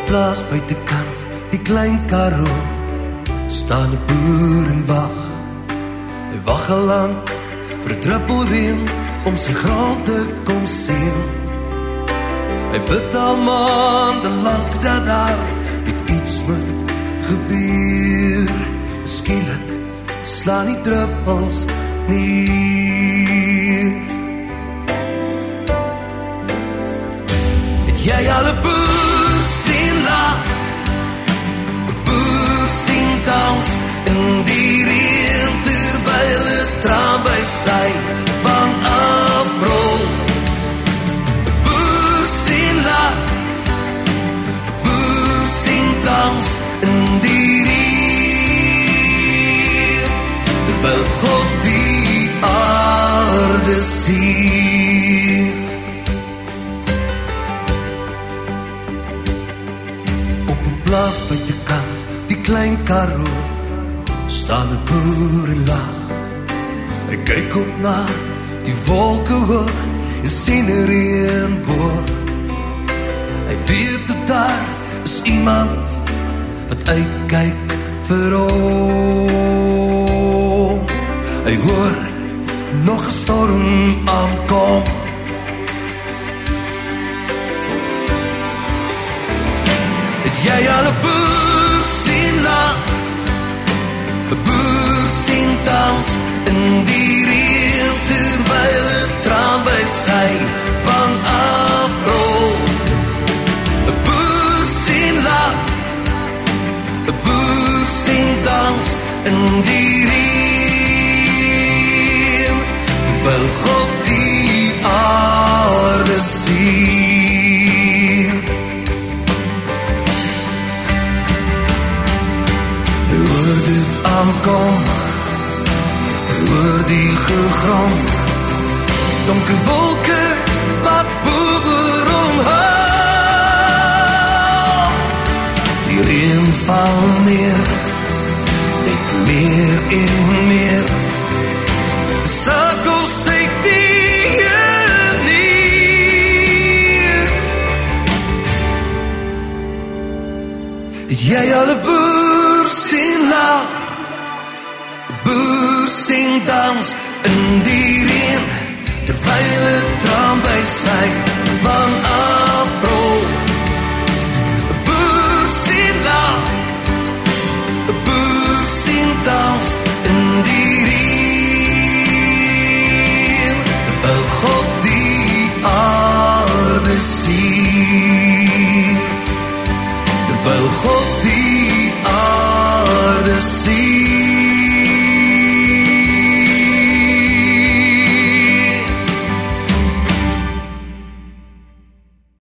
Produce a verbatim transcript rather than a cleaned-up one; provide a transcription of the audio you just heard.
plaas buitekant, die klein Karoo, staan 'n boer en wag. Hy wag al lank vir 'n druppel reën om sy grond te kon sien. Hy bid al maande lank dat daar net iets moet gebeur. Skielik slaan die druppels neer. Het jy al 'n boer sien lag? 'n Boer sien dans in die reën terwyl 'n traan by sy wang afrol. 'n Boer sien lag, 'n boer sien dans in die reën terwyl God die aarde sien. Op 'n plaas buitekant, die klein Karoo, staan 'n boer en lag. Hy kyk op na die wolke hoog en sien 'n reënboog. Hy weet dat daar is iemand wat uitkyk vir hom. Hy hoor nog 'n storm aankom. Het jy al 'n boer sien lag? 'n Boer sien dans in die reën terwyl 'n traan by sy wang afrol. 'n Boer sien lag, 'n boer sien dans in die reën terwyl God die aarde sien. Hy hoor dit aankom, hoor die gegrom, donker wolke wat boer omhou. Die reën val neer, net meer en meer, sak op sy knieë neer. Het jy al 'n boer sien lag? 'n Boer sien dans in die reën terwyl 'n traan by sy